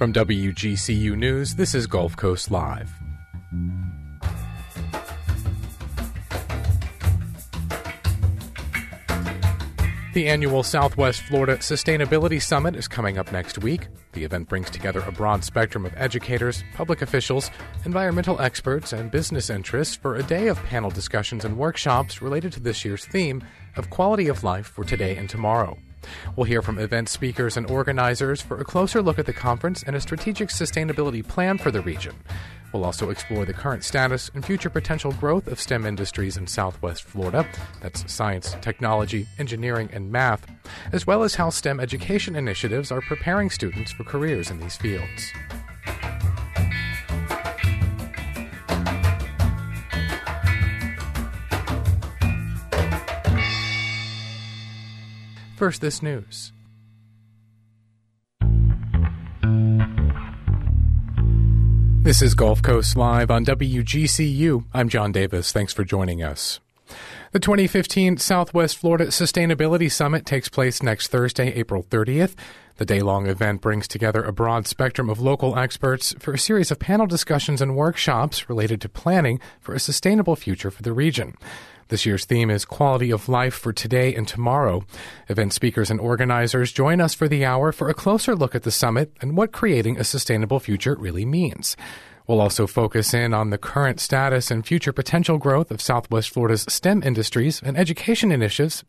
From WGCU News, this is Gulf Coast Live. The annual Southwest Florida Sustainability Summit is coming up next week. The event brings together a broad spectrum of educators, public officials, environmental experts, and business interests for a day of panel discussions and workshops related to this year's theme of quality of life for today and tomorrow. We'll hear from event speakers and organizers for a closer look at the conference and a strategic sustainability plan for the region. We'll also explore the current status and future potential growth of STEM industries in Southwest Florida. That's science, technology, engineering, and math, as well as how STEM education initiatives are preparing students for careers in these fields. First, this news. This is Gulf Coast Live on WGCU. I'm John Davis. Thanks for joining us. The 2015 Southwest Florida Sustainability Summit takes place next Thursday, April 30th. The day-long event brings together a broad spectrum of local experts for a series of panel discussions and workshops related to planning for a sustainable future for the region. This year's theme is Quality of Life for Today and Tomorrow. Event speakers and organizers join us for the hour for a closer look at the summit and what creating a sustainable future really means. We'll also focus in on the current status and future potential growth of Southwest Florida's STEM industries and education initiatives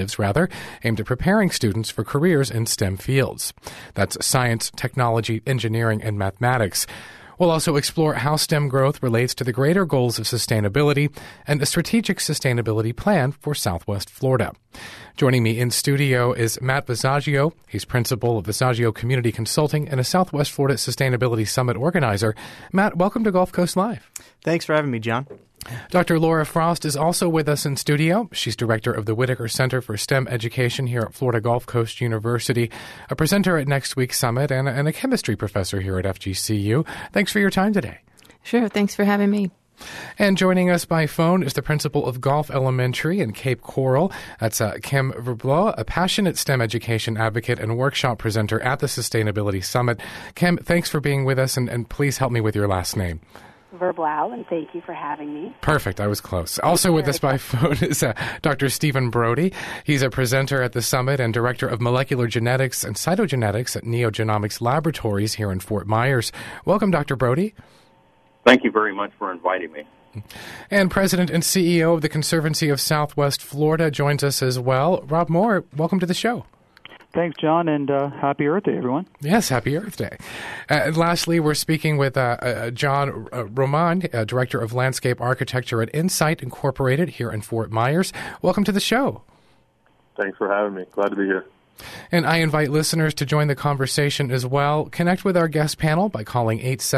aimed at preparing students for careers in STEM fields. That's science, technology, engineering, and mathematics. We'll also explore how STEM growth relates to the greater goals of sustainability and a strategic sustainability plan for Southwest Florida. Joining me in studio is Matt Visaggio. He's principal of Visaggio Community Consulting and a Southwest Florida Sustainability Summit organizer. Matt, welcome to Gulf Coast Live. Thanks for having me, John. Dr. Laura Frost is also with us in studio. She's director of the Whitaker Center for STEM Education here at Florida Gulf Coast University, a presenter at next week's summit, and a chemistry professor here at FGCU. Thanks for your time today. Sure. Thanks for having me. And joining us by phone is the principal of Gulf Elementary in Cape Coral. That's Kim Verblow, a passionate STEM education advocate and workshop presenter at the Sustainability Summit. Kim, thanks for being with us, and please help me with your last name. Verblau, and thank you for having me. Perfect. I was close. Also with us by phone is Dr. Stephen Brody. He's a presenter at the summit and director of molecular genetics and cytogenetics at NeoGenomics Laboratories here in Fort Myers. Welcome, Dr. Brody. Thank you very much for inviting me. And President and CEO of the Conservancy of Southwest Florida joins us as well. Rob Moore, welcome to the show. Thanks, John, and happy Earth Day, everyone. Yes, happy Earth Day. And lastly, we're speaking with John Roman, Director of Landscape Architecture at Insight Incorporated here in Fort Myers. Welcome to the show. Thanks for having me. Glad to be here. And I invite listeners to join the conversation as well. Connect with our guest panel by calling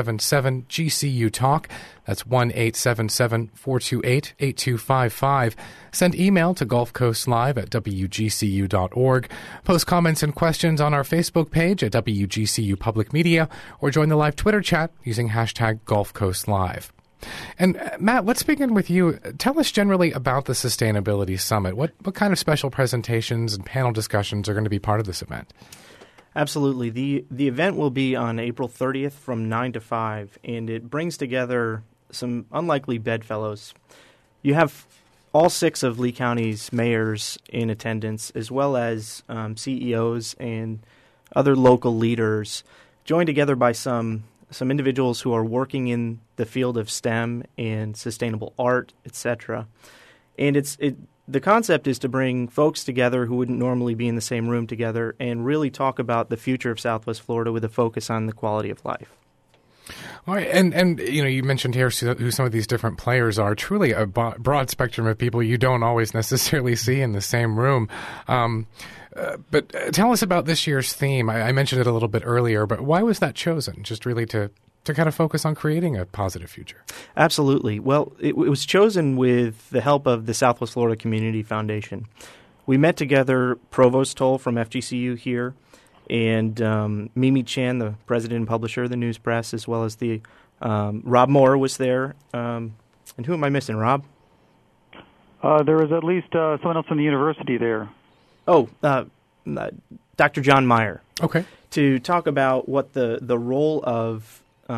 877-GCU-TALK. That's 1-877-428-8255. Send email to gulfcoastlive@wgcu.org. Post comments and questions on our Facebook page at WGCU Public Media, or join the live Twitter chat using hashtag GulfCoastLive. And Matt, let's begin with you. Tell us generally about the Sustainability Summit. What kind of special presentations and panel discussions are going to be part of this event? Absolutely. The event will be on April 30th from 9 to 5, and it brings together some unlikely bedfellows. You have all 6 of Lee County's mayors in attendance, as well as CEOs and other local leaders, joined together by some individuals who are working in the field of STEM and sustainable art, etc. And the concept is to bring folks together who wouldn't normally be in the same room together and really talk about the future of Southwest Florida with a focus on the quality of life. All right, and you mentioned here who some of these different players are. Truly a broad spectrum of people you don't always necessarily see in the same room. But tell us about this year's theme. I mentioned it a little bit earlier, but why was that chosen? Just really to kind of focus on creating a positive future. Absolutely. Well, it was chosen with the help of the Southwest Florida Community Foundation. We met together, Provost Toll from FGCU here, and Mimi Chan, the president and publisher of the News Press, as well as the Rob Moore was there. And who am I missing, Rob? There was at least someone else from the university there. Oh, Dr. John Meyer. Okay. to talk about what the role of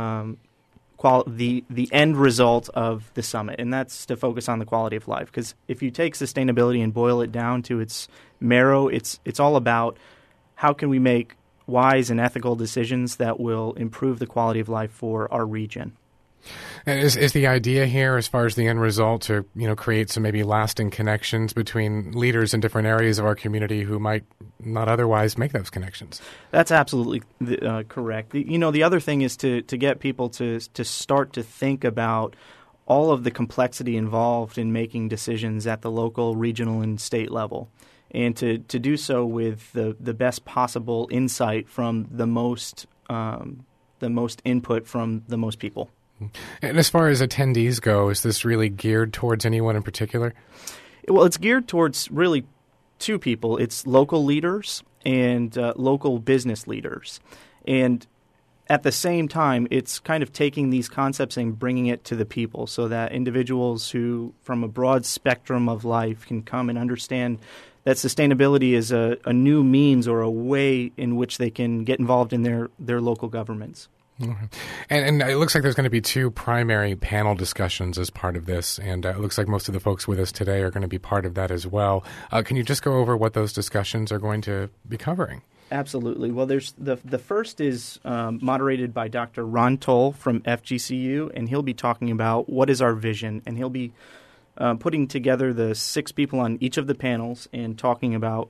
the end result of the summit, and that's to focus on the quality of life. Because if you take sustainability and boil it down to its marrow, it's all about how can we make wise and ethical decisions that will improve the quality of life for our region. And is the idea here, as far as the end result, to create some maybe lasting connections between leaders in different areas of our community who might not otherwise make those connections? That's absolutely correct. The other thing is to get people to start to think about all of the complexity involved in making decisions at the local, regional, and state level, and to do so with the best possible insight from the most input from the most people. And as far as attendees go, is this really geared towards anyone in particular? Well, it's geared towards really two people. It's local leaders and local business leaders. And at the same time, it's kind of taking these concepts and bringing it to the people so that individuals who, from a broad spectrum of life, can come and understand that sustainability is a new means or a way in which they can get involved in their local governments. Mm-hmm. And it looks like there's going to be two primary panel discussions as part of this, and it looks like most of the folks with us today are going to be part of that as well. Can you just go over what those discussions are going to be covering? Absolutely. Well, there's the first is moderated by Dr. Ron Toll from FGCU, and he'll be talking about what is our vision, and he'll be putting together the 6 people on each of the panels and talking about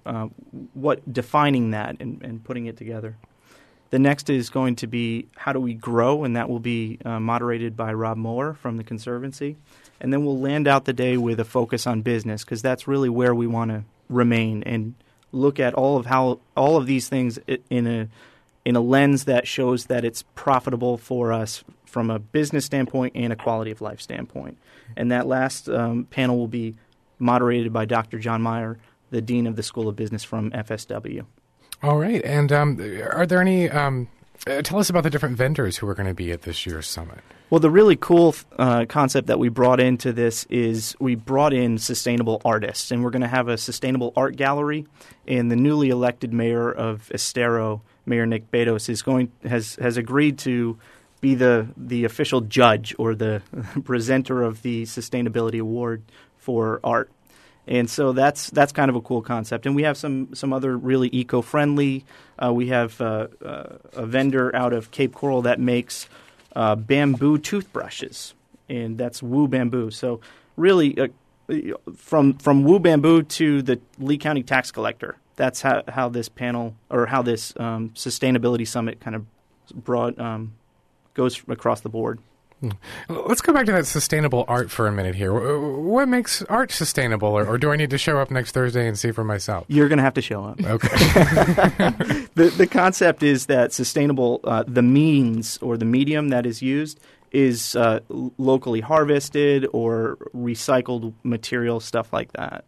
defining that and putting it together. The next is going to be how do we grow, and that will be moderated by Rob Moore from the Conservancy. And then we'll land out the day with a focus on business, because that's really where we want to remain and look at all of these things in a lens that shows that it's profitable for us from a business standpoint and a quality of life standpoint. And that last panel will be moderated by Dr. John Meyer, the Dean of the School of Business from FSW. All right. And are there any tell us about the different vendors who are going to be at this year's summit. Well, the really cool concept that we brought into this is we brought in sustainable artists, and we're going to have a sustainable art gallery. And the newly elected mayor of Estero, Mayor Nick Betos, has agreed to be the official judge or the presenter of the Sustainability Award for art. And so that's kind of a cool concept. And we have some other really eco-friendly. We have a vendor out of Cape Coral that makes bamboo toothbrushes, and that's Woo Bamboo. So really, from Woo Bamboo to the Lee County tax collector, that's how this panel or how this sustainability summit kind of goes across the board. Let's go back to that sustainable art for a minute here. What makes art sustainable, or do I need to show up next Thursday and see for myself? You're going to have to show up. Okay. The concept is that sustainable, the means or the medium that is used is locally harvested or recycled material, stuff like that.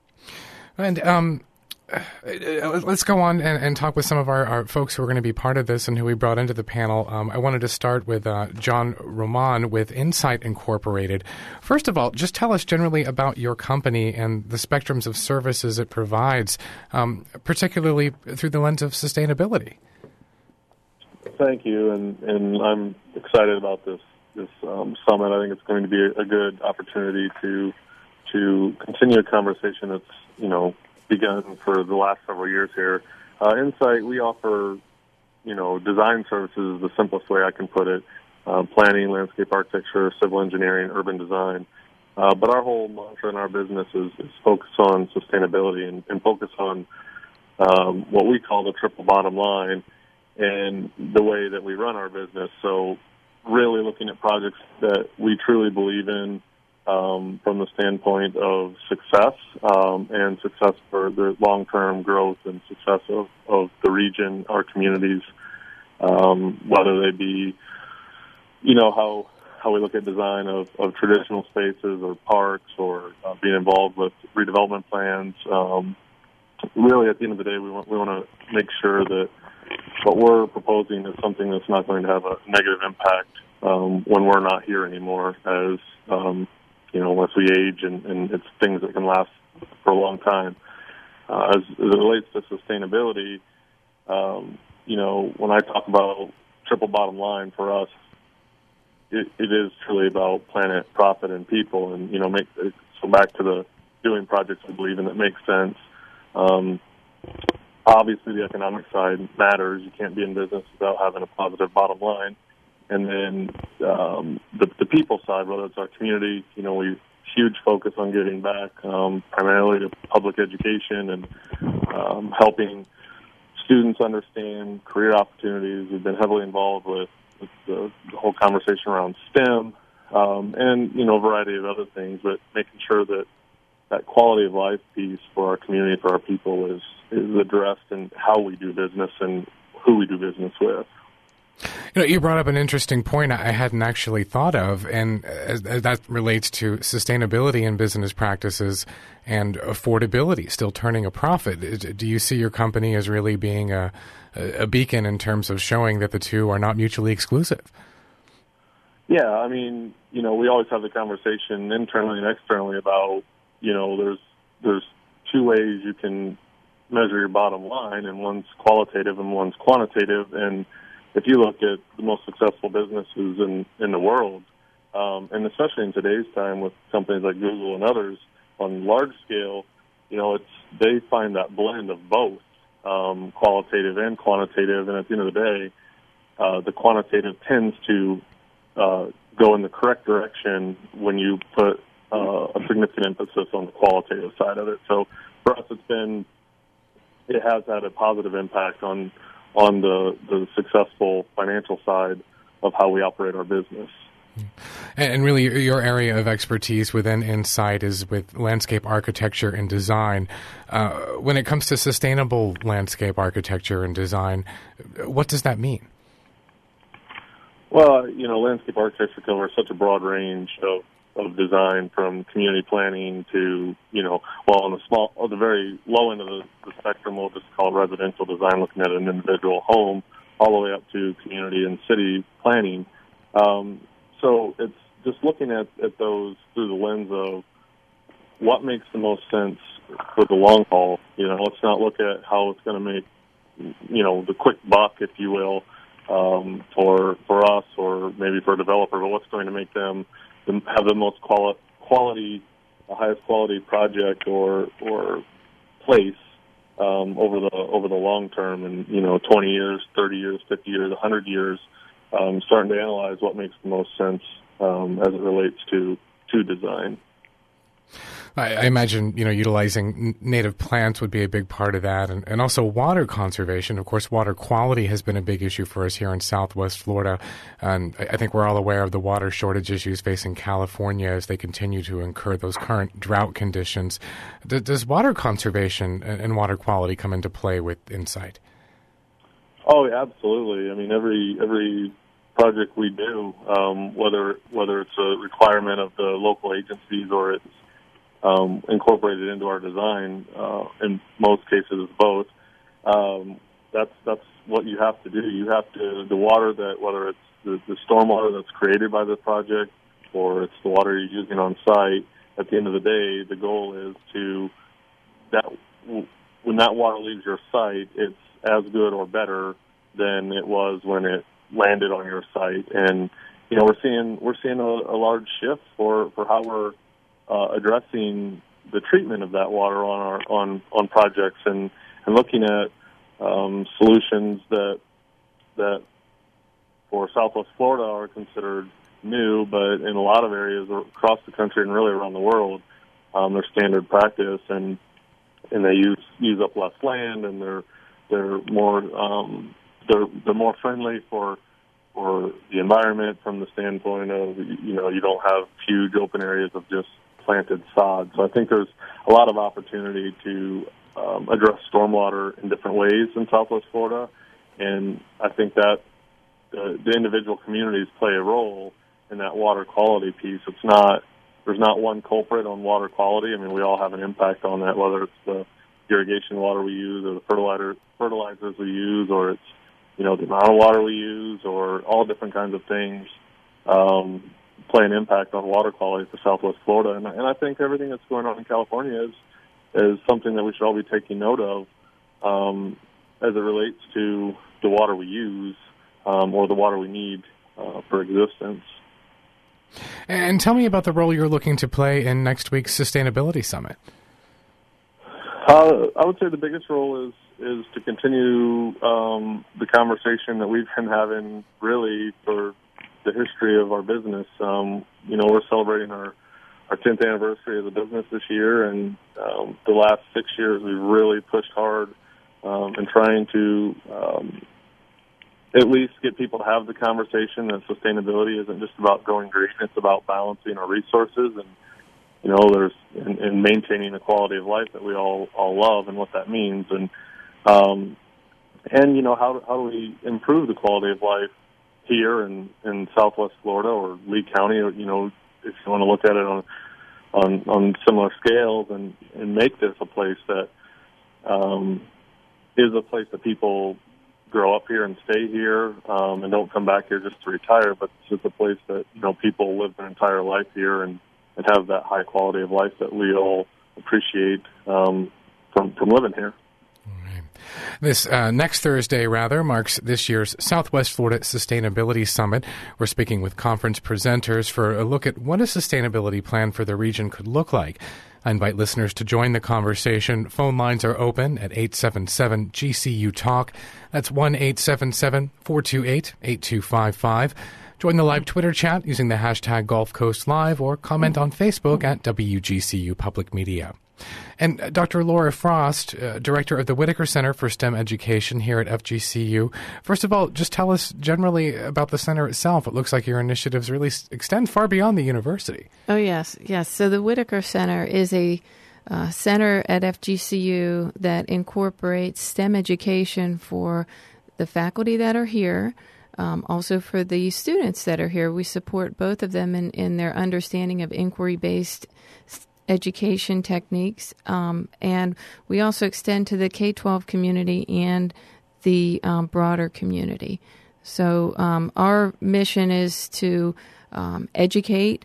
And let's go on and talk with some of our folks who are going to be part of this and who we brought into the panel. I wanted to start with John Roman with Insight Incorporated. First of all, just tell us generally about your company and the spectrums of services it provides, particularly through the lens of sustainability. Thank you, and I'm excited about this summit. I think it's going to be a good opportunity to continue a conversation that's begun for the last several years here. Insight, we offer, design services, the simplest way I can put it, planning, landscape architecture, civil engineering, urban design. But our whole mantra in our business is focus on sustainability and focus on what we call the triple bottom line and the way that we run our business. So really looking at projects that we truly believe in, from the standpoint of success and success for the long-term growth and success of the region, our communities, whether they be, how we look at design of traditional spaces or parks or being involved with redevelopment plans. Really, at the end of the day, we want to make sure that what we're proposing is something that's not going to have a negative impact when we're not here anymore as once we age, and it's things that can last for a long time. As it relates to sustainability, when I talk about triple bottom line for us, it is truly about planet, profit, and people. And, so back to the doing projects we believe in that make sense. Obviously, the economic side matters. You can't be in business without having a positive bottom line. And then the people side, whether it's our community, we huge focus on giving back, primarily to public education and helping students understand career opportunities. We've been heavily involved with the whole conversation around STEM and, a variety of other things, but making sure that quality of life piece for our community, for our people is addressed in how we do business and who we do business with. You brought up an interesting point I hadn't actually thought of, and as that relates to sustainability in business practices and affordability, still turning a profit. Do you see your company as really being a beacon in terms of showing that the two are not mutually exclusive? Yeah, we always have the conversation internally and externally about, there's two ways you can measure your bottom line, and one's qualitative and one's quantitative. And if you look at the most successful businesses in the world, and especially in today's time with companies like Google and others on large scale, they find that blend of both qualitative and quantitative. And at the end of the day, the quantitative tends to go in the correct direction when you put a significant emphasis on the qualitative side of it. So for us, it has had a positive impact on the successful financial side of how we operate our business. And really, your area of expertise within Insight is with landscape architecture and design. When it comes to sustainable landscape architecture and design, what does that mean? Well, landscape architecture covers such a broad range of design, from community planning to, on the very low end of the spectrum, we'll just call it residential design, looking at an individual home, all the way up to community and city planning. So it's just looking at those through the lens of what makes the most sense for the long haul. Let's not look at how it's going to make, the quick buck, if you will, for us or maybe for a developer, but what's going to make them have the most quality, the highest quality project or place over the long term, and 20 years, 30 years, 50 years, 100 years, starting to analyze what makes the most sense as it relates to design. I imagine, utilizing native plants would be a big part of that, and also water conservation. Of course, water quality has been a big issue for us here in Southwest Florida, and I think we're all aware of the water shortage issues facing California as they continue to incur those current drought conditions. Does water conservation and water quality come into play with Insight? Oh, absolutely. Every project we do, whether it's a requirement of the local agencies or it's incorporated into our design, in most cases it's both. That's what you have to do. You have to, the water that, whether it's the storm water that's created by the project or it's the water you're using on site, at the end of the day, the goal is when that water leaves your site, it's as good or better than it was when it landed on your site. And we're seeing a large shift for how we're addressing the treatment of that water on projects and looking at solutions that for Southwest Florida are considered new, but in a lot of areas across the country and really around the world, they're standard practice, and they use up less land, and they're more friendly for the environment from the standpoint of you don't have huge open areas of just planted sod. So I think there's a lot of opportunity to address stormwater in different ways in Southwest Florida, and I think that the individual communities play a role in that water quality piece. There's not one culprit on water quality. We all have an impact on that, whether it's the irrigation water we use or the fertilizers we use, or it's the amount of water we use, or all different kinds of things play an impact on water quality for Southwest Florida. And I think everything that's going on in California is something that we should all be taking note of as it relates to the water we use or the water we need for existence. And tell me about the role you're looking to play in next week's Sustainability Summit. I would say the biggest role is to continue the conversation that we've been having really for the history of our business. We're celebrating our 10th anniversary of the business this year, and the last 6 years we've really pushed hard in trying to at least get people to have the conversation that sustainability isn't just about going green, it's about balancing our resources and and maintaining the quality of life that we all love and what that means, and how do we improve the quality of life here in Southwest Florida or Lee County, or if you want to look at it on similar scales, and make this a place that is a place that people grow up here and stay here and don't come back here just to retire, but it's just a place that people live their entire life here and have that high quality of life that we all appreciate from living here. This next Thursday, marks this year's Southwest Florida Sustainability Summit. We're speaking with conference presenters for a look at what a sustainability plan for the region could look like. I invite listeners to join the conversation. Phone lines are open at 877-GCU-TALK. That's 1-877-428-8255. Join the live Twitter chat using the hashtag Gulf Coast Live, or comment on Facebook at WGCU Public Media. And Dr. Laura Frost, Director of the Whitaker Center for STEM Education here at FGCU. First of all, just tell us generally about the center itself. It looks like your initiatives really extend far beyond the university. Oh, yes. So the Whitaker Center is a center at FGCU that incorporates STEM education for the faculty that are here, also for the students that are here. We support both of them in their understanding of inquiry-based education techniques, and we also extend to the K-12 community and the broader community. So our mission is to educate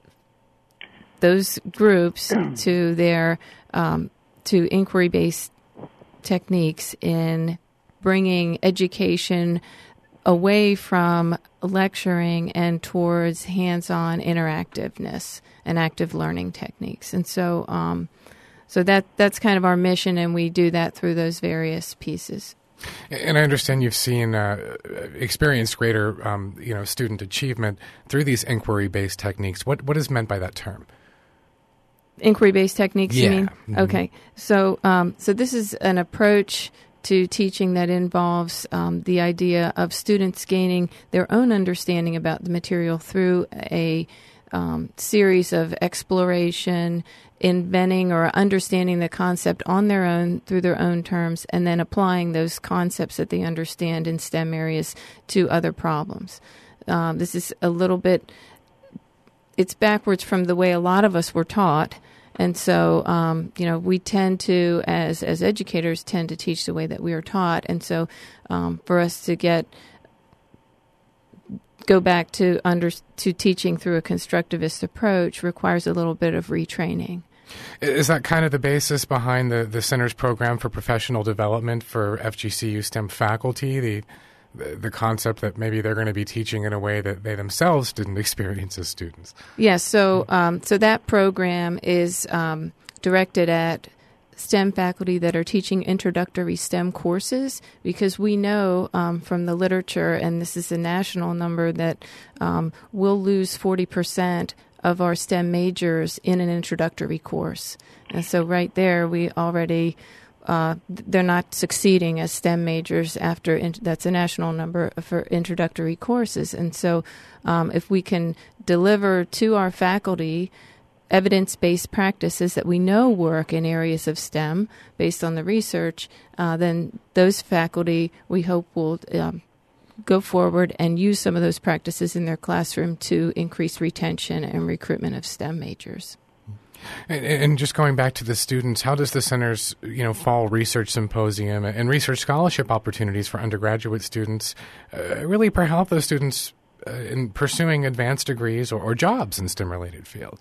those groups to their to inquiry-based techniques in bringing education away from lecturing and towards hands-on interactiveness and active learning techniques. And so that's kind of our mission, and we do that through those various pieces. And I understand you've seen experienced greater student achievement through these inquiry-based techniques. What is meant by that term? Inquiry-based techniques, yeah. You mean? Mm-hmm. Okay. So this is an approach to teaching that involves the idea of students gaining their own understanding about the material through a series of exploration, inventing or understanding the concept on their own through their own terms, and then applying those concepts that they understand in STEM areas to other problems. This is a little bit, it's backwards from the way a lot of us were taught. And so, we tend to, as educators, tend to teach the way that we are taught. And so, for us to go back to teaching through a constructivist approach requires a little bit of retraining. Is that kind of the basis behind the Center's program for professional development for FGCU STEM faculty, the concept that maybe they're going to be teaching in a way that they themselves didn't experience as students? Yes, so that program is directed at STEM faculty that are teaching introductory STEM courses, because we know from the literature, and this is a national number, that we'll lose 40% of our STEM majors in an introductory course. And so right there, we already they're not succeeding as STEM majors after that's a national number for introductory courses. And so if we can deliver to our faculty evidence-based practices that we know work in areas of STEM based on the research, then those faculty, we hope, will go forward and use some of those practices in their classroom to increase retention and recruitment of STEM majors. And just going back to the students, how does the Center's fall research symposium and research scholarship opportunities for undergraduate students really help those students in pursuing advanced degrees or jobs in STEM-related fields?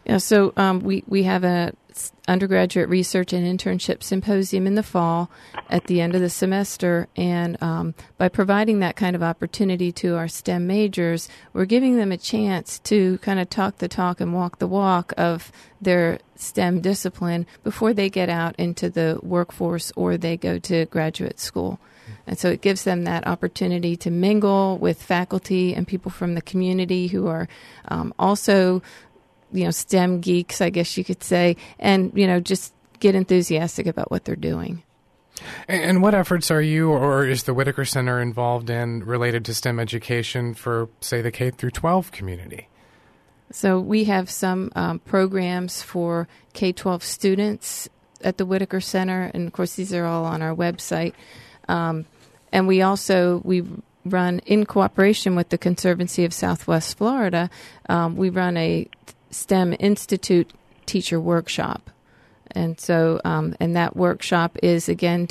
Yeah, so we have a undergraduate research and internship symposium in the fall at the end of the semester, and by providing that kind of opportunity to our STEM majors, we're giving them a chance to kind of talk the talk and walk the walk of their STEM discipline before they get out into the workforce or they go to graduate school. And so it gives them that opportunity to mingle with faculty and people from the community who are also STEM geeks, I guess you could say, and, just get enthusiastic about what they're doing. And what efforts are you or is the Whitaker Center involved in related to STEM education for, say, the K through 12 community? So we have some programs for K-12 students at the Whitaker Center, and, of course, these are all on our website. And we run, in cooperation with the Conservancy of Southwest Florida, we run a STEM Institute teacher workshop. And so, and that workshop is, again,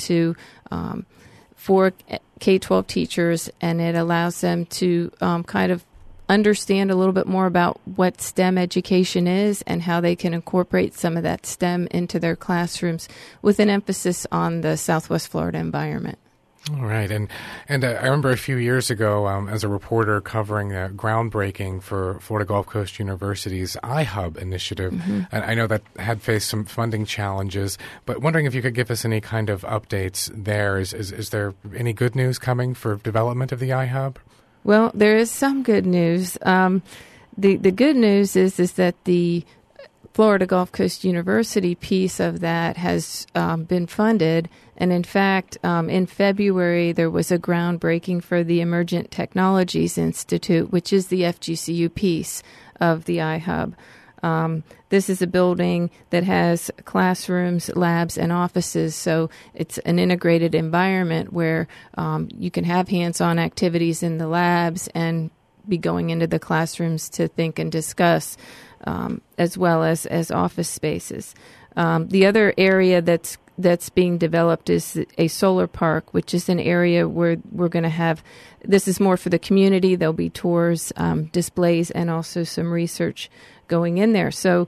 for K-12 teachers, and it allows them to kind of understand a little bit more about what STEM education is and how they can incorporate some of that STEM into their classrooms with an emphasis on the Southwest Florida environment. All right. And I remember a few years ago as a reporter covering the groundbreaking for Florida Gulf Coast University's iHub initiative. Mm-hmm. And I know that had faced some funding challenges, but wondering if you could give us any kind of updates there. Is there any good news coming for development of the iHub? Well, there is some good news. The good news is that the Florida Gulf Coast University piece of that has been funded. And in fact, in February, there was a groundbreaking for the Emergent Technologies Institute, which is the FGCU piece of the iHub. This is a building that has classrooms, labs, and offices, so it's an integrated environment where you can have hands-on activities in the labs and be going into the classrooms to think and discuss, as well as office spaces. The other area that's being developed is a solar park, which is an area where we're going to have, this is more for the community. There'll be tours, displays, and also some research going in there. So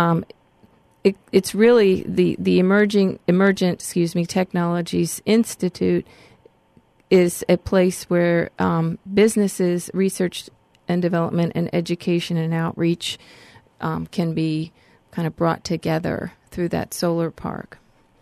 it's really the Emergent Technologies Institute is a place where businesses, research and development, and education and outreach can be kind of brought together through that solar park.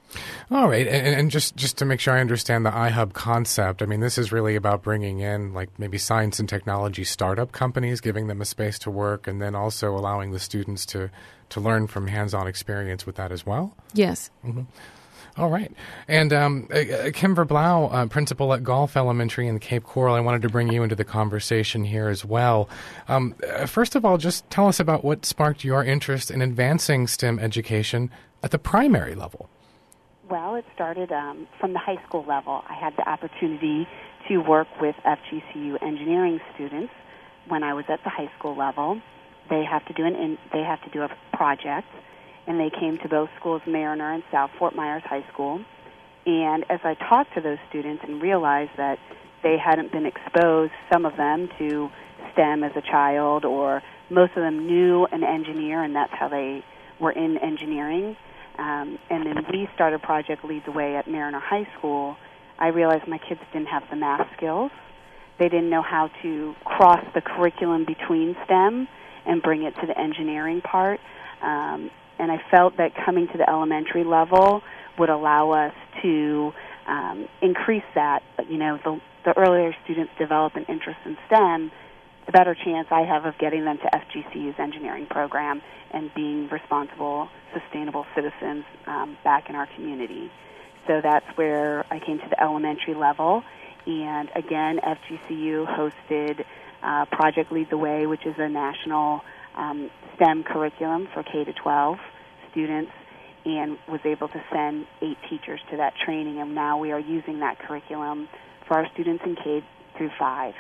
All right. And just to make sure I understand the iHub concept, I mean, this is really about bringing in like maybe science and technology startup companies, giving them a space to work, and then also allowing the students to learn from hands-on experience with that as well? Yes. Mm-hmm. All right. And Kim Verblau, principal at Gulf Elementary in Cape Coral, I wanted to bring you into the conversation here as well. First of all, just tell us about what sparked your interest in advancing STEM education at the primary level. Well, it started from the high school level. I had the opportunity to work with FGCU engineering students when I was at the high school level. They have to do a project, and they came to both schools, Mariner and South Fort Myers High School. And as I talked to those students and realized that they hadn't been exposed, some of them, to STEM as a child, or most of them knew an engineer, and that's how they were in engineering. And then we started Project Lead the Way at Mariner High School. I realized my kids didn't have the math skills. They didn't know how to cross the curriculum between STEM and bring it to the engineering part. And I felt that coming to the elementary level would allow us to increase that. You know, the earlier students develop an interest in STEM, the better chance I have of getting them to FGCU's engineering program and being responsible, sustainable citizens back in our community. So that's where I came to the elementary level. And again, FGCU hosted Project Lead the Way, which is a national STEM curriculum for K-12 students, and was able to send 8 teachers to that training. And now we are using that curriculum for our students in K-5.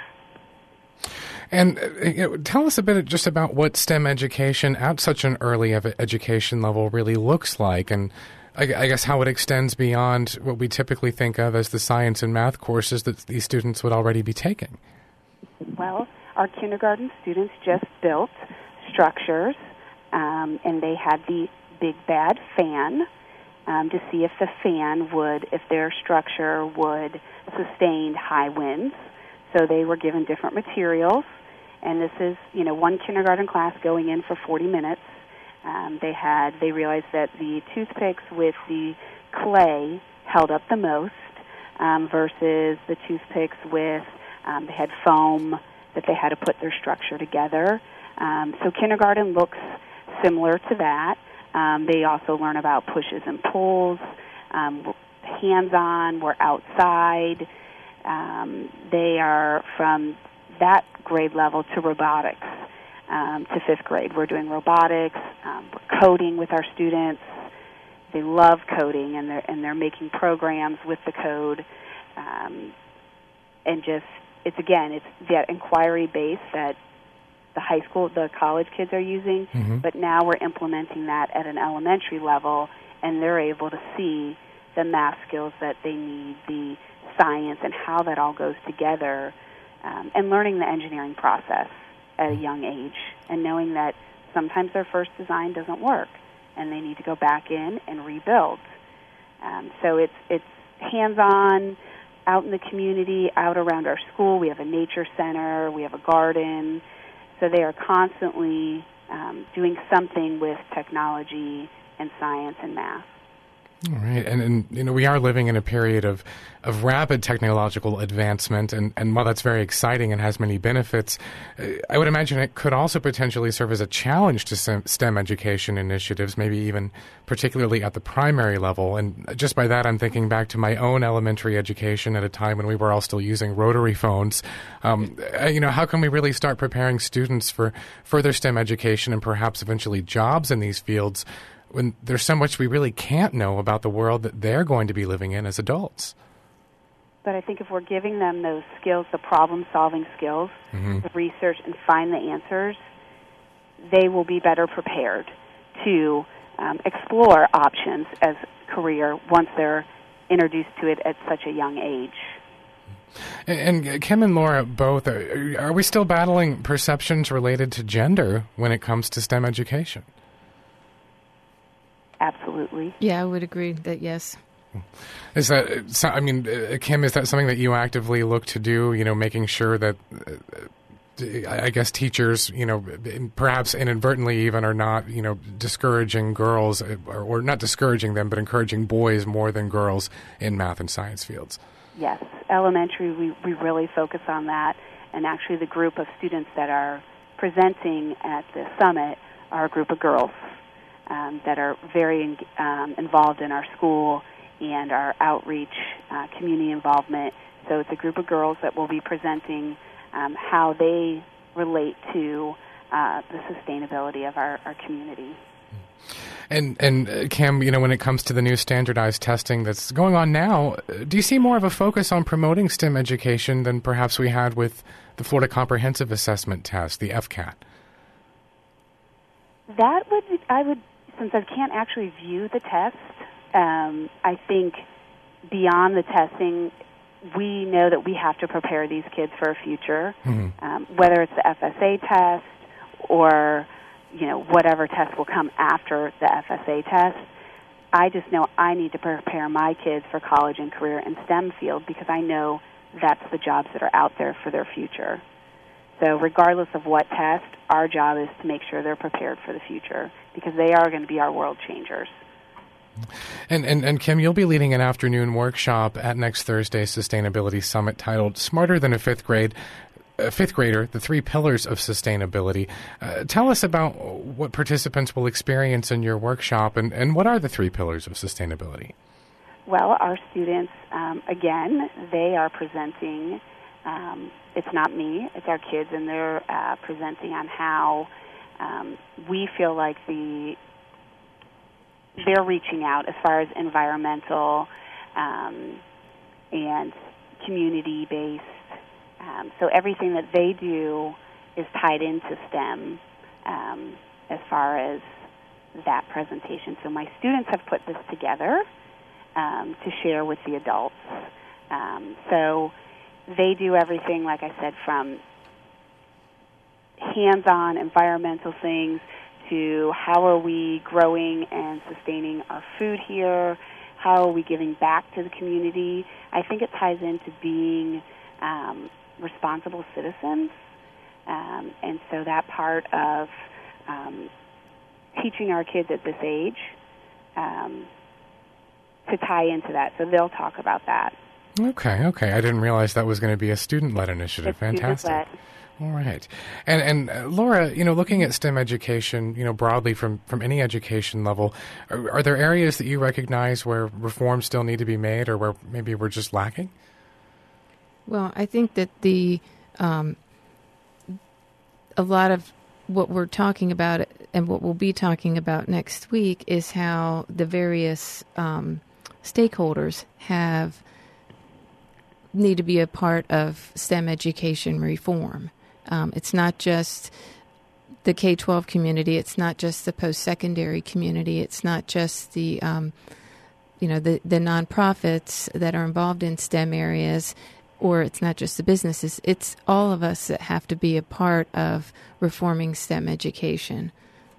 And tell us a bit just about what STEM education at such an early education level really looks like, and I guess how it extends beyond what we typically think of as the science and math courses that these students would already be taking. Well, our kindergarten students just built structures and they had the big bad fan to see if the fan if their structure would sustain high winds. So they were given different materials, and this is, one kindergarten class going in for 40 minutes. They realized that the toothpicks with the clay held up the most versus the toothpicks with, they had foam that they had to put their structure together. So kindergarten looks similar to that. They also learn about pushes and pulls, hands-on, we're outside. They are from that grade level to robotics, to 5th grade. We're doing robotics, we're coding with our students. They love coding, and they're making programs with the code. It's that inquiry base that the college kids are using, but now we're implementing that at an elementary level, and they're able to see the math skills that they need, the science, and how that all goes together, and learning the engineering process at a young age, and knowing that sometimes their first design doesn't work, and they need to go back in and rebuild. So it's hands-on, out in the community, out around our school. We have a nature center, we have a garden. So they are constantly doing something with technology and science and math. All right, and we are living in a period of rapid technological advancement, and while that's very exciting and has many benefits, I would imagine it could also potentially serve as a challenge to STEM education initiatives, maybe even particularly at the primary level. And just by that, I'm thinking back to my own elementary education at a time when we were all still using rotary phones. How can we really start preparing students for further STEM education and perhaps eventually jobs in these fields when there's so much we really can't know about the world that they're going to be living in as adults? But I think if we're giving them those skills, the problem-solving skills, the research, and find the answers, they will be better prepared to explore options as career once they're introduced to it at such a young age. And Kim and Laura both, are we still battling perceptions related to gender when it comes to STEM education? Absolutely. Yeah, I would agree that yes. Is that, Kim, is that something that you actively look to do, making sure that, I guess, teachers, perhaps inadvertently even are not, discouraging girls, or not discouraging them, but encouraging boys more than girls in math and science fields? Yes. Elementary, we really focus on that. And actually the group of students that are presenting at the summit are a group of girls that are very involved in our school and our outreach, community involvement. So it's a group of girls that will be presenting how they relate to the sustainability of our community. And Kim, when it comes to the new standardized testing that's going on now, do you see more of a focus on promoting STEM education than perhaps we had with the Florida Comprehensive Assessment Test, the FCAT? Since I can't actually view the test, I think beyond the testing, we know that we have to prepare these kids for a future, whether it's the FSA test or, whatever test will come after the FSA test. I just know I need to prepare my kids for college and career in STEM field because I know that's the jobs that are out there for their future. So regardless of what test, our job is to make sure they're prepared for the future because they are going to be our world changers. And Kim, you'll be leading an afternoon workshop at next Thursday's Sustainability Summit titled Smarter Than a Fifth Grader, the Three Pillars of Sustainability. Tell us about what participants will experience in your workshop and what are the three pillars of sustainability? Well, our students, again, they are presenting. It's not me, it's our kids, and they're presenting on how we feel like they're reaching out as far as environmental and community-based. So everything that they do is tied into STEM as far as that presentation. So my students have put this together to share with the adults. So they do everything, like I said, from hands-on environmental things to how are we growing and sustaining our food here, how are we giving back to the community. I think it ties into being responsible citizens, and so that part of teaching our kids at this age to tie into that. So they'll talk about that. Okay. I didn't realize that was going to be a student-led initiative. It's Fantastic. student-led. All right. And Laura, looking at STEM education, broadly from any education level, are there areas that you recognize where reforms still need to be made or where maybe we're just lacking? Well, I think that a lot of what we're talking about and what we'll be talking about next week is how the various stakeholders need to be a part of STEM education reform. It's not just the K-12 community. It's not just the post-secondary community. It's not just the nonprofits that are involved in STEM areas, or it's not just the businesses. It's all of us that have to be a part of reforming STEM education.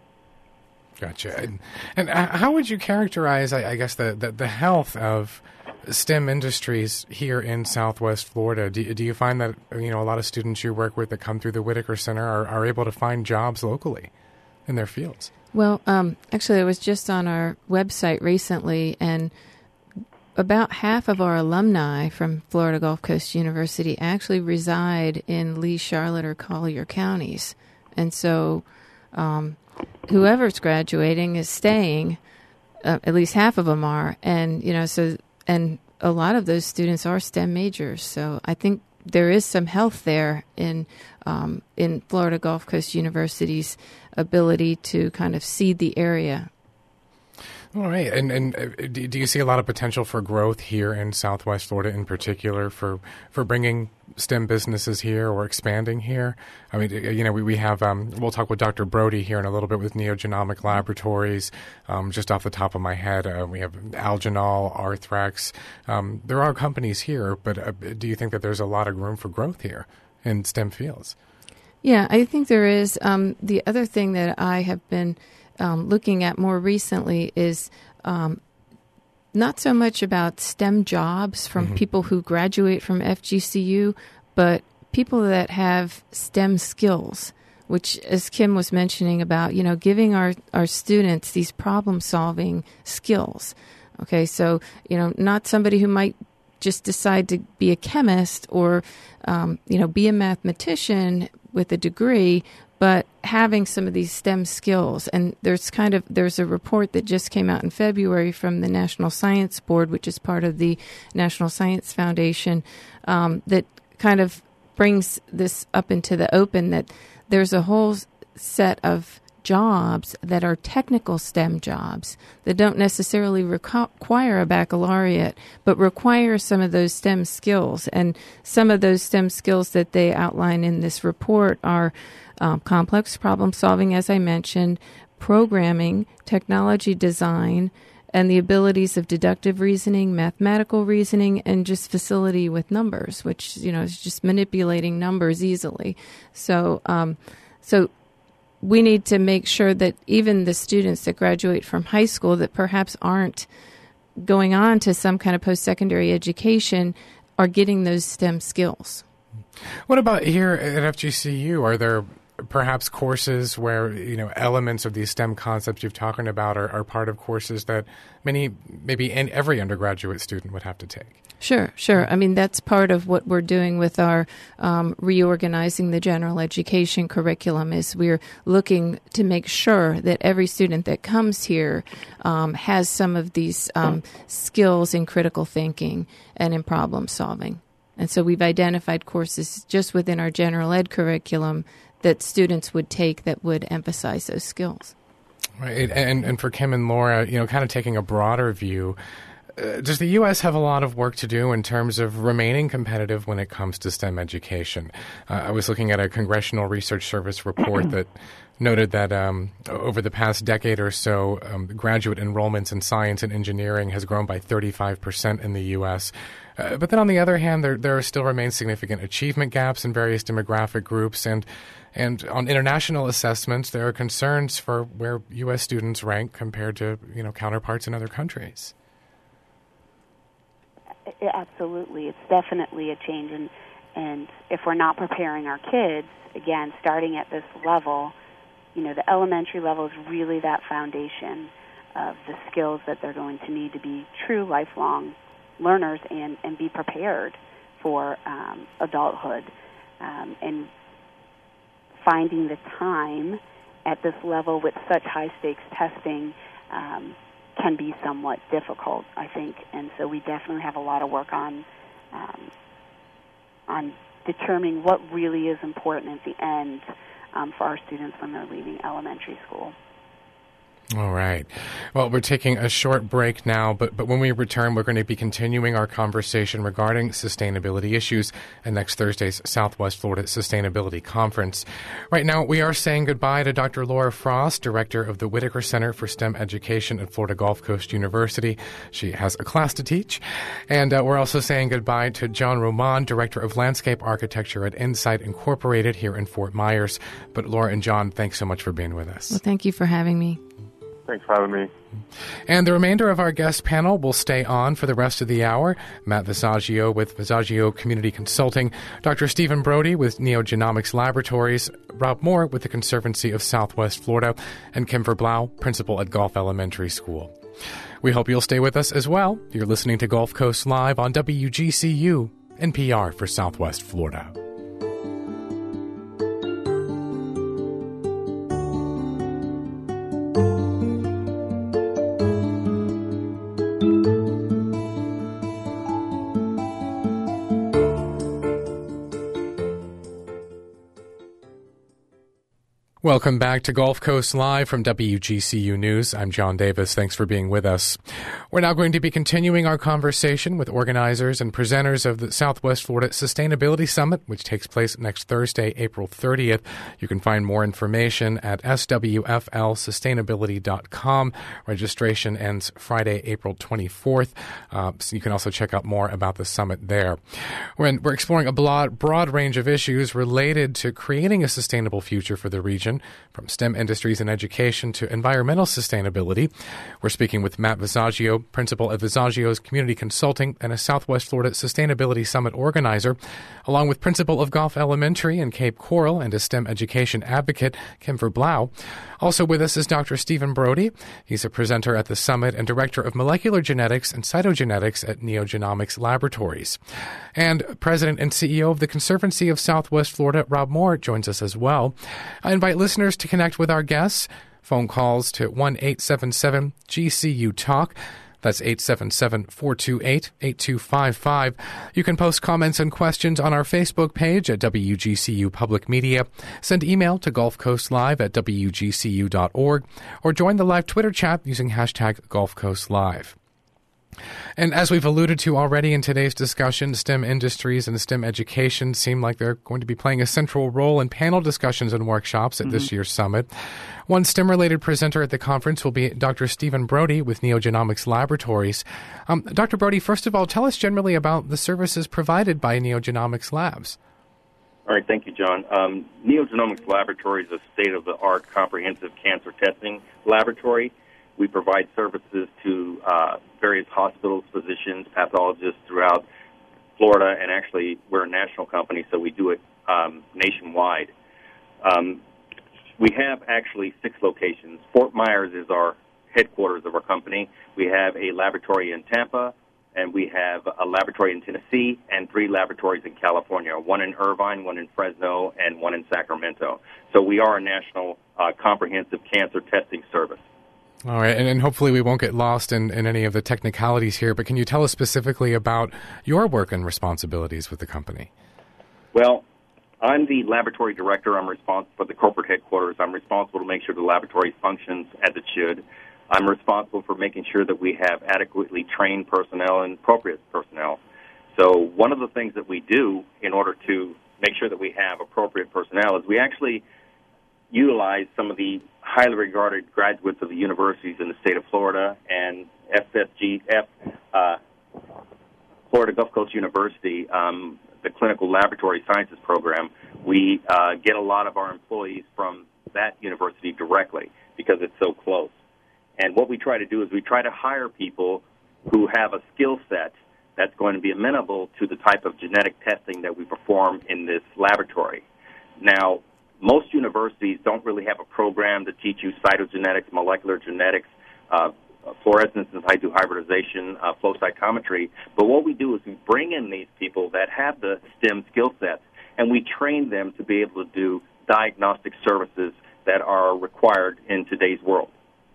Gotcha. And how would you characterize, I guess, the health of STEM industries here in Southwest Florida? Do you find that a lot of students you work with that come through the Whitaker Center are able to find jobs locally in their fields? Well, actually, I was just on our website recently, and about half of our alumni from Florida Gulf Coast University actually reside in Lee, Charlotte, or Collier counties, and so whoever's graduating is staying. At least half of them are, and and a lot of those students are STEM majors. So I think there is some health there in Florida Gulf Coast University's ability to kind of seed the area. All right. And do you see a lot of potential for growth here in Southwest Florida in particular for bringing STEM businesses here or expanding here? I mean, we have, we'll talk with Dr. Brody here in a little bit with Neogenomic Laboratories. Just off the top of my head, we have Algenol, Arthrex. There are companies here, but do you think that there's a lot of room for growth here in STEM fields? Yeah, I think there is. The other thing that I have been looking at more recently is not so much about STEM jobs from people who graduate from FGCU, but people that have STEM skills, which, as Kim was mentioning about, giving our students these problem-solving skills. Okay, so, not somebody who might just decide to be a chemist or, be a mathematician with a degree, but having some of these STEM skills. And there's a report that just came out in February from the National Science Board, which is part of the National Science Foundation, that kind of brings this up into the open, that there's a whole set of jobs that are technical STEM jobs that don't necessarily require a baccalaureate, but require some of those STEM skills. And some of those STEM skills that they outline in this report are complex problem solving, as I mentioned, programming, technology design, and the abilities of deductive reasoning, mathematical reasoning, and just facility with numbers, which, is just manipulating numbers easily. So we need to make sure that even the students that graduate from high school that perhaps aren't going on to some kind of post-secondary education are getting those STEM skills. What about here at FGCU? Are there perhaps courses where, elements of these STEM concepts you've talking about are part of courses that maybe every undergraduate student would have to take? Sure. I mean, that's part of what we're doing with our reorganizing the general education curriculum is we're looking to make sure that every student that comes here has some of these skills in critical thinking and in problem solving. And so we've identified courses just within our general ed curriculum that students would take that would emphasize those skills. Right. And for Kim and Laura, kind of taking a broader view, does the U.S. have a lot of work to do in terms of remaining competitive when it comes to STEM education? I was looking at a Congressional Research Service report that noted that over the past decade or so, graduate enrollments in science and engineering has grown by 35% in the U.S. But then on the other hand, there still remain significant achievement gaps in various demographic groups, and on international assessments, there are concerns for where U.S. students rank compared to counterparts in other countries. Absolutely. It's definitely a change, and if we're not preparing our kids, again, starting at this level, the elementary level is really that foundation of the skills that they're going to need to be true lifelong learners and be prepared for adulthood. And finding the time at this level with such high-stakes testing can be somewhat difficult, I think. And so we definitely have a lot of work on determining what really is important at the end for our students when they're leaving elementary school. All right. Well, we're taking a short break now, but when we return, we're going to be continuing our conversation regarding sustainability issues at next Thursday's Southwest Florida Sustainability Conference. Right now, we are saying goodbye to Dr. Laura Frost, Director of the Whitaker Center for STEM Education at Florida Gulf Coast University. She has a class to teach. And we're also saying goodbye to John Roman, Director of Landscape Architecture at Insight Incorporated here in Fort Myers. But Laura and John, thanks so much for being with us. Well, thank you for having me. Thanks for having me. And the remainder of our guest panel will stay on for the rest of the hour. Matt Visaggio with Visaggio Community Consulting, Dr. Stephen Brody with Neogenomics Laboratories, Rob Moore with the Conservancy of Southwest Florida, and Kim Verblau, Principal at Gulf Elementary School. We hope you'll stay with us as well. You're listening to Gulf Coast Live on WGCU, NPR for Southwest Florida. Welcome back to Gulf Coast Live from WGCU News. I'm John Davis. Thanks for being with us. We're now going to be continuing our conversation with organizers and presenters of the Southwest Florida Sustainability Summit, which takes place next Thursday, April 30th. You can find more information at swflsustainability.com. Registration ends Friday, April 24th. So you can also check out more about the summit there. We're exploring a broad range of issues related to creating a sustainable future for the region, from STEM industries and education to environmental sustainability. We're speaking with Matt Visaggio, Principal at Visaggio's Community Consulting and a Southwest Florida Sustainability Summit organizer, along with Principal of Gulf Elementary in Cape Coral and a STEM education advocate, Kim Verblau. Also with us is Dr. Stephen Brody. He's a presenter at the summit and Director of Molecular Genetics and Cytogenetics at Neogenomics Laboratories. And President and CEO of the Conservancy of Southwest Florida, Rob Moore, joins us as well. I invite listeners to connect with our guests. Phone calls to 1-877-GCU-TALK. That's 877-428-8255. You can post comments and questions on our Facebook page at WGCU Public Media. Send email to gulfcoastlive@wgcu.org or join the live Twitter chat using hashtag GulfCoastLive. And as we've alluded to already in today's discussion, STEM industries and STEM education seem like they're going to be playing a central role in panel discussions and workshops at this year's summit. One STEM-related presenter at the conference will be Dr. Stephen Brody with Neogenomics Laboratories. Dr. Brody, first of all, tell us generally about the services provided by Neogenomics Labs. All right, thank you, John. Neogenomics Laboratory is a state-of-the-art comprehensive cancer testing laboratory. We provide services to various hospitals, physicians, pathologists throughout Florida, and actually we're a national company, so we do it nationwide. We have actually 6 locations. Fort Myers is our headquarters of our company. We have a laboratory in Tampa, and we have a laboratory in Tennessee, and 3 laboratories in California, one in Irvine, one in Fresno, and one in Sacramento. So we are a national comprehensive cancer testing service. All right, and hopefully we won't get lost in any of the technicalities here, but can you tell us specifically about your work and responsibilities with the company? Well, I'm the laboratory director. I'm responsible for the corporate headquarters. I'm responsible to make sure the laboratory functions as it should. I'm responsible for making sure that we have adequately trained personnel and appropriate personnel. So one of the things that we do in order to make sure that we have appropriate personnel is we actually utilize some of the highly regarded graduates of the universities in the state of Florida and Florida Gulf Coast University, the Clinical Laboratory Sciences program, we get a lot of our employees from that university directly because it's so close. And what we try to do is we try to hire people who have a skill set that's going to be amenable to the type of genetic testing that we perform in this laboratory. Now, most universities don't really have a program to teach you cytogenetics, molecular genetics, fluorescence in situ hybridization, flow cytometry. But what we do is we bring in these people that have the STEM skill sets, and we train them to be able to do diagnostic services that are required in today's world.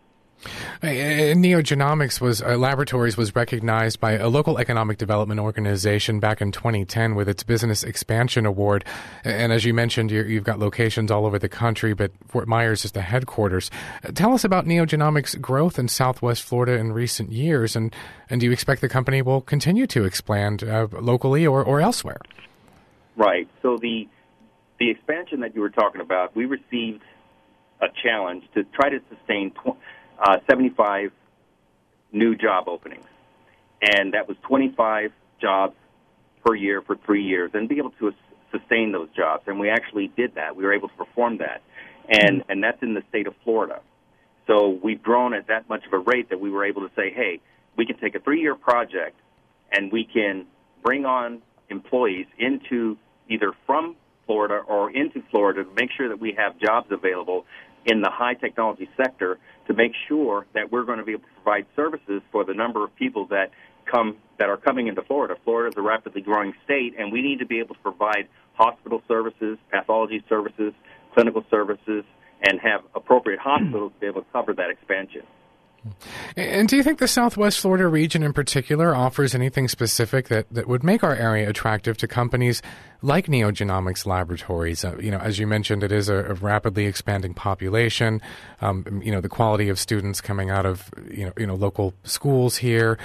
NeoGenomics Laboratories was recognized by a local economic development organization back in 2010 with its Business Expansion Award. And as you mentioned, you've got locations all over the country, but Fort Myers is the headquarters. Tell us about NeoGenomics' growth in Southwest Florida in recent years, and do you expect the company will continue to expand locally or elsewhere? Right. So the expansion that you were talking about, we received a challenge to try to sustain 75 new job openings, and that was 25 jobs per year for 3 years, and be able to sustain those jobs. And we actually did that. We were able to perform that, and that's in the state of Florida. So we've grown at that much of a rate that we were able to say, hey, we can take a 3-year project, and we can bring on employees into either from Florida or into Florida to make sure that we have jobs available in the high technology sector to make sure that we're going to be able to provide services for the number of people that are coming into Florida. Florida is a rapidly growing state, and we need to be able to provide hospital services, pathology services, clinical services, and have appropriate hospitals to be able to cover that expansion. And do you think the Southwest Florida region in particular offers anything specific that would make our area attractive to companies like NeoGenomics Laboratories? As you mentioned, it is a rapidly expanding population. The quality of students coming out of local schools here.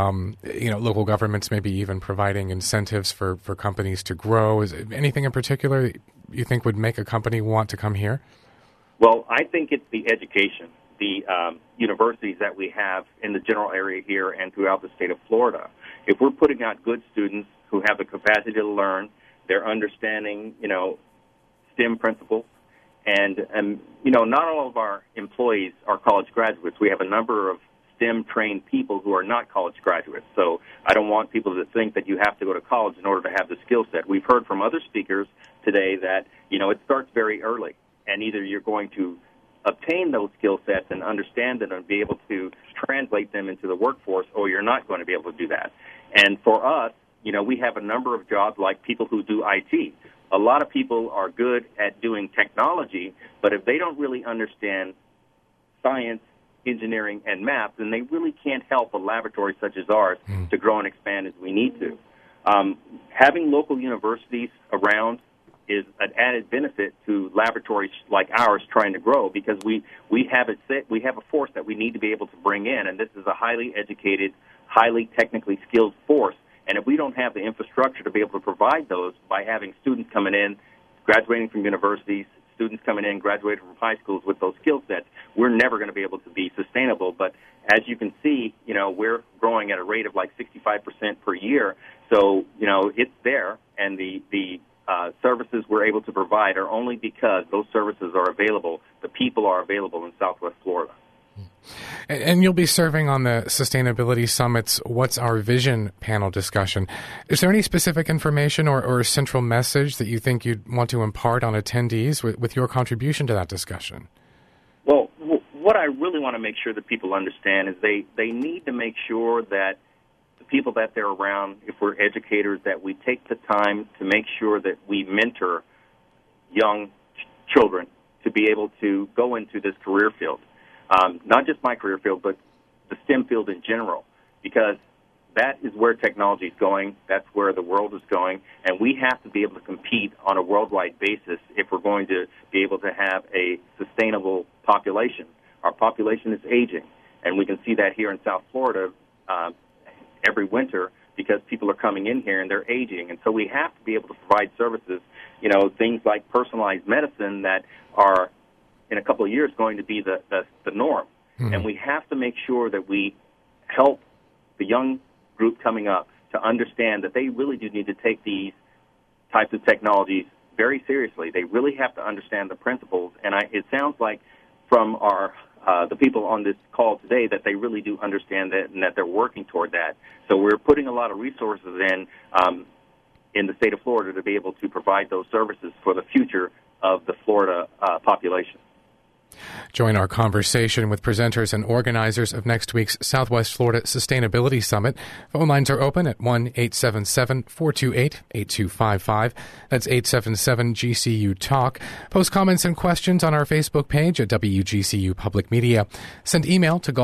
Local governments maybe even providing incentives for companies to grow. Is anything in particular you think would make a company want to come here? Well, I think it's the education. The universities that we have in the general area here and throughout the state of Florida. If we're putting out good students who have the capacity to learn, they're understanding, STEM principles, and not all of our employees are college graduates. We have a number of STEM-trained people who are not college graduates. So I don't want people to think that you have to go to college in order to have the skill set. We've heard from other speakers today that, it starts very early, and either you're going to obtain those skill sets and understand them and be able to translate them into the workforce, or you're not going to be able to do that. And for us, we have a number of jobs like people who do IT. A lot of people are good at doing technology, but if they don't really understand science, engineering, and math, then they really can't help a laboratory such as ours to grow and expand as we need to. Having local universities around is an added benefit to laboratories like ours trying to grow, because we have a force that we need to be able to bring in, and this is a highly educated, highly technically skilled force. And if we don't have the infrastructure to be able to provide those by having students coming in, graduating from universities, students coming in, graduating from high schools with those skill sets, we're never going to be able to be sustainable. But as you can see, we're growing at a rate of like 65% per year. So, it's there, and the services we're able to provide are only because those services are available, the people are available in Southwest Florida. And you'll be serving on the Sustainability Summit's What's Our Vision panel discussion. Is there any specific information or central message that you think you'd want to impart on attendees with your contribution to that discussion? Well, what I really want to make sure that people understand is they need to make sure that people that they're around, if we're educators, that we take the time to make sure that we mentor young children to be able to go into this career field. Not just my career field, but the STEM field in general, because that is where technology is going, that's where the world is going, and we have to be able to compete on a worldwide basis if we're going to be able to have a sustainable population. Our population is aging, and we can see that here in South Florida every winter, because people are coming in here and they're aging. And so we have to be able to provide services, things like personalized medicine that are, in a couple of years, going to be the norm. Mm-hmm. And we have to make sure that we help the young group coming up to to understand that they really do need to take these types of technologies very seriously. They really have to understand the principles, and it sounds like from the people on this call today that they really do understand that and that they're working toward that. So we're putting a lot of resources in the state of Florida to be able to provide those services for the future of the Florida population. Join our conversation with presenters and organizers of next week's Southwest Florida Sustainability Summit. Phone lines are open at 1-877-428-8255. That's 877-GCU-TALK. Post comments and questions on our Facebook page at WGCU Public Media. Send email to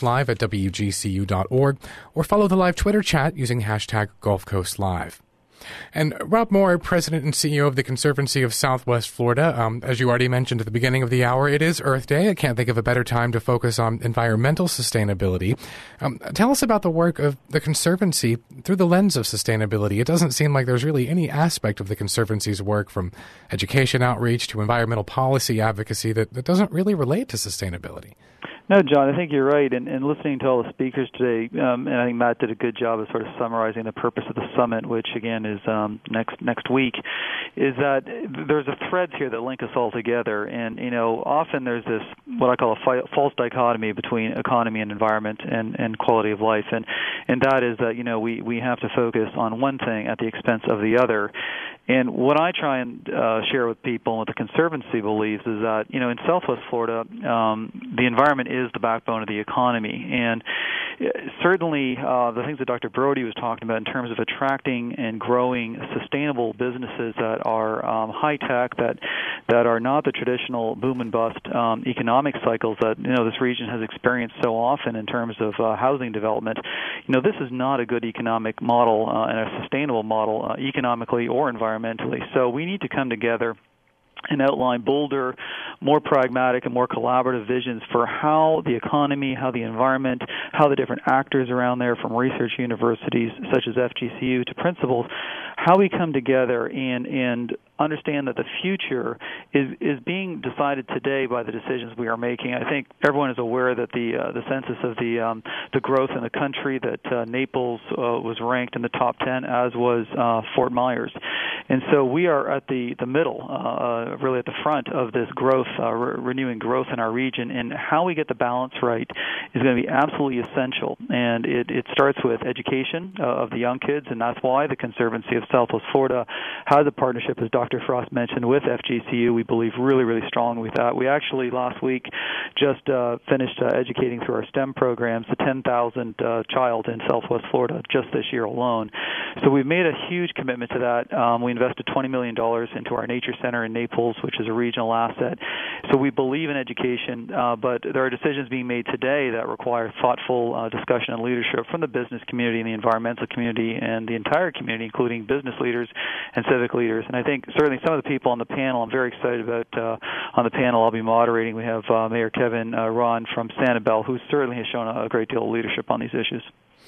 gulfcoastlive@wgcu.org or follow the live Twitter chat using hashtag Gulf Coast Live. And Rob Moore, President and CEO of the Conservancy of Southwest Florida, as you already mentioned at the beginning of the hour, it is Earth Day. I can't think of a better time to focus on environmental sustainability. Tell us about the work of the Conservancy through the lens of sustainability. It doesn't seem like there's really any aspect of the Conservancy's work, from education outreach to environmental policy advocacy, that doesn't really relate to sustainability. No, John, I think you're right. And listening to all the speakers today, and I think Matt did a good job of sort of summarizing the purpose of the summit, which again is next week, is that there's a threads here that link us all together. And often there's this what I call a false dichotomy between economy and environment and quality of life, and that is that we have to focus on one thing at the expense of the other. And what I try and share with people and what the Conservancy believes is that, in Southwest Florida, the environment is the backbone of the economy. And certainly the things that Dr. Brody was talking about in terms of attracting and growing sustainable businesses that are high-tech, that are not the traditional boom and bust economic cycles that, this region has experienced so often in terms of housing development. This is not a good economic model and a sustainable model economically or environmentally. So we need to come together and outline bolder, more pragmatic and more collaborative visions for how the economy, how the environment, how the different actors around there, from research universities such as FGCU to principals, how we come together and understand that the future is being decided today by the decisions we are making. I think everyone is aware that the census of the growth in the country, that Naples was ranked in the top 10, as was Fort Myers. And so we are at the middle, really at the front of this growth, renewing growth in our region, and how we get the balance right is going to be absolutely essential. And it starts with education of the young kids, and that's why the Conservancy of Southwest Florida has a partnership, as Dr. Frost mentioned, with FGCU. We believe really, really strongly with that. We actually last week just finished educating through our STEM programs the 10,000 child in Southwest Florida just this year alone. So we've made a huge commitment to that. We invested $20 million into our Nature Center in Naples, which is a regional asset. So we believe in education, but there are decisions being made today that require thoughtful discussion and leadership from the business community and the environmental community and the entire community, including business leaders and civic leaders. And I think certainly some of the people on the panel, I'm very excited about on the panel I'll be moderating. We have Mayor Kevin Ron from Sanibel, who certainly has shown a great deal of leadership on these issues.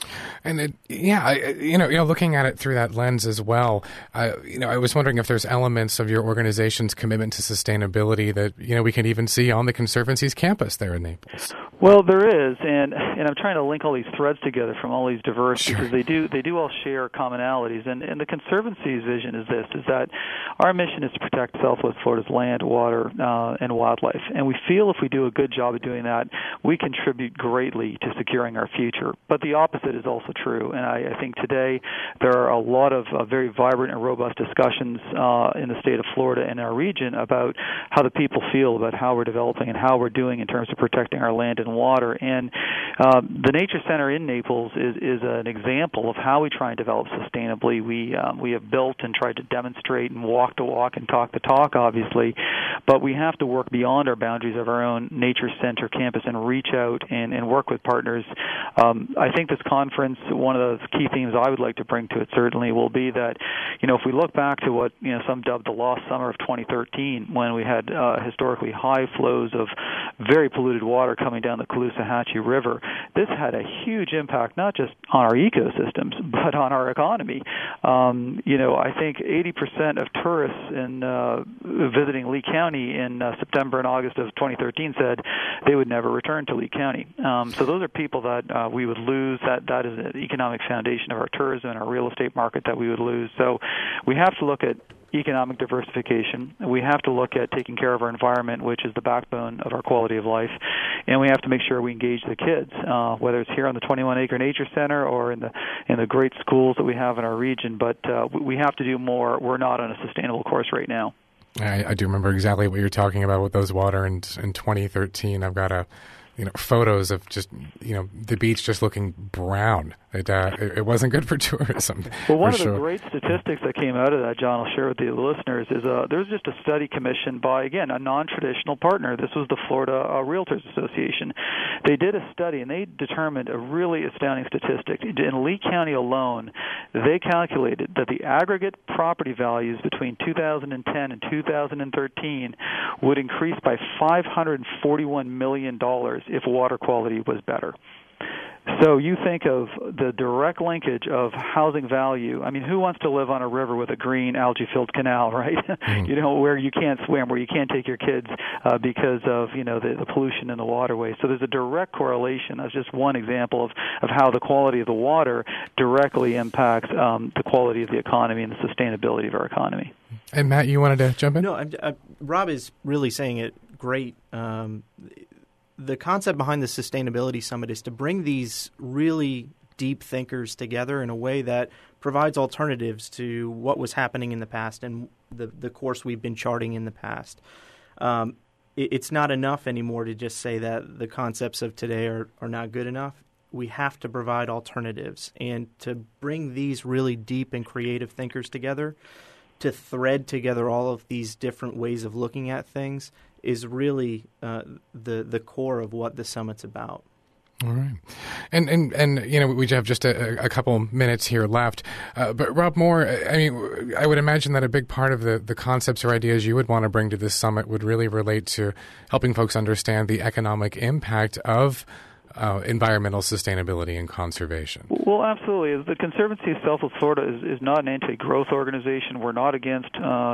And looking at it through that lens as well, I was wondering if there's elements of your organization's commitment to sustainability that we can even see on the Conservancy's campus there in Naples. Well, there is, and I'm trying to link all these threads together from all these diverse because they do all share commonalities. And the Conservancy's vision is this: is that our mission is to protect Southwest Florida's land, water, and wildlife. And we feel if we do a good job of doing that, we contribute greatly to securing our future. But the opposite is also true, and I think today there are a lot of very vibrant and robust discussions in the state of Florida and our region about how the people feel about how we're developing and how we're doing in terms of protecting our land and water. And the Nature Center in Naples is an example of how we try and develop sustainably. We have built and tried to demonstrate and walk the walk and talk the talk, obviously, but we have to work beyond our boundaries of our own Nature Center campus and reach out and work with partners. I think this conference, one of the key themes I would like to bring to it certainly will be that, if we look back to what some dubbed the lost summer of 2013, when we had historically high flows of very polluted water coming down the Caloosahatchee River. This had a huge impact, not just on our ecosystems, but on our economy. I think 80% of tourists visiting Lee County in September and August of 2013 said they would never return to Lee County. So those are people that we would lose. That is an economic foundation of our tourism and our real estate market that we would lose. So we have to look at economic diversification. We have to look at taking care of our environment, which is the backbone of our quality of life, and we have to make sure we engage the kids, whether it's here on the 21-acre nature center or in the great schools that we have in our region. But we have to do more. We're not on a sustainable course right now. I do remember exactly what you're talking about with those water in 2013. I've got photos of just the beach just looking brown. It wasn't good for tourism. Well, one of the great statistics that came out of that, John, I'll share with the listeners, is there was just a study commissioned by, again, a non-traditional partner. This was the Florida Realtors Association. They did a study, and they determined a really astounding statistic. In Lee County alone, they calculated that the aggregate property values between 2010 and 2013 would increase by $541 million if water quality was better. So you think of the direct linkage of housing value. I mean, who wants to live on a river with a green algae-filled canal, right? Where you can't swim, where you can't take your kids because of, the pollution in the waterway. So there's a direct correlation. That's just one example of how the quality of the water directly impacts the quality of the economy and the sustainability of our economy. And Matt, you wanted to jump in? No, Rob is really saying it great. The concept behind the Sustainability Summit is to bring these really deep thinkers together in a way that provides alternatives to what was happening in the past and the course we've been charting in the past. It's not enough anymore to just say that the concepts of today are not good enough. We have to provide alternatives, and to bring these really deep and creative thinkers together, to thread together all of these different ways of looking at things is really the core of what the summit's about. All right. And we have just a couple minutes here left. But Rob Moore, I would imagine that a big part of the concepts or ideas you would want to bring to this summit would really relate to helping folks understand the economic impact of environmental sustainability and conservation. Well, absolutely. The Conservancy of Southwest Florida is not an anti-growth organization. We're not against,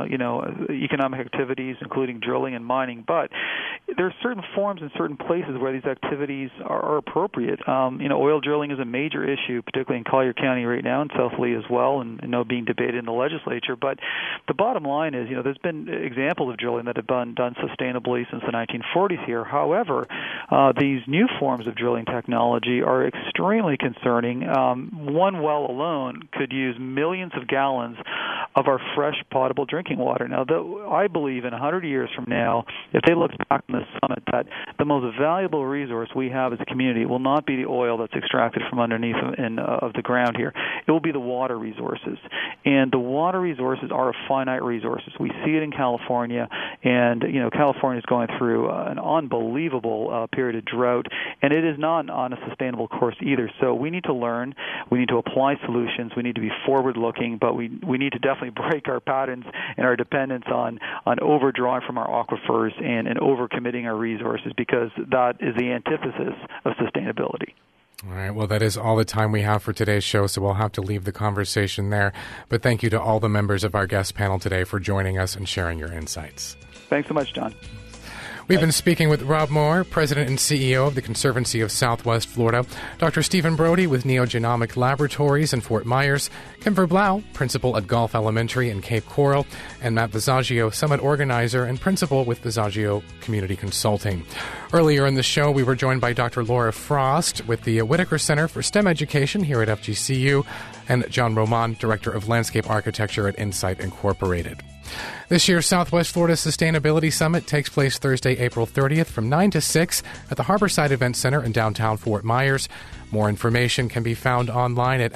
economic activities, including drilling and mining, but there are certain forms and certain places where these activities are appropriate. Oil drilling is a major issue, particularly in Collier County right now, and South Lee as well, and being debated in the legislature. But the bottom line is, there's been examples of drilling that have been done sustainably since the 1940s here. However, these new forms of drilling technology are extremely concerning. One well alone could use millions of gallons of our fresh potable drinking water. Now, I believe in 100 years from now, if they look back on this summit, that the most valuable resource we have as a community will not be the oil that's extracted from underneath of the ground here. It will be the water resources. And the water resources are finite resources. We see it in California, and California is going through an unbelievable period of drought, and it is not on a sustainable course either. So we need to learn, we need to apply solutions, we need to be forward-looking, but we need to definitely break our patterns and our dependence on overdrawing from our aquifers and overcommitting our resources, because that is the antithesis of sustainability. All right. Well, that is all the time we have for today's show, so we'll have to leave the conversation there. But thank you to all the members of our guest panel today for joining us and sharing your insights. Thanks so much, John. We've been speaking with Rob Moore, President and CEO of the Conservancy of Southwest Florida, Dr. Stephen Brody with Neogenomic Laboratories in Fort Myers, Kim Verblau, Principal at Gulf Elementary in Cape Coral, and Matt Visaggio, Summit Organizer and Principal with Visaggio Community Consulting. Earlier in the show, we were joined by Dr. Laura Frost with the Whitaker Center for STEM Education here at FGCU, and John Roman, Director of Landscape Architecture at Insight Incorporated. This year's Southwest Florida Sustainability Summit takes place Thursday, April 30th from 9 to 6 at the Harborside Event Center in downtown Fort Myers. More information can be found online at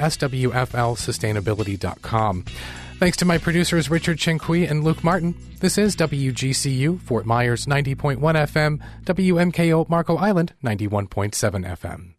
swflsustainability.com. Thanks to my producers Richard Chinqui and Luke Martin. This is WGCU, Fort Myers 90.1 FM, WMKO Marco Island 91.7 FM.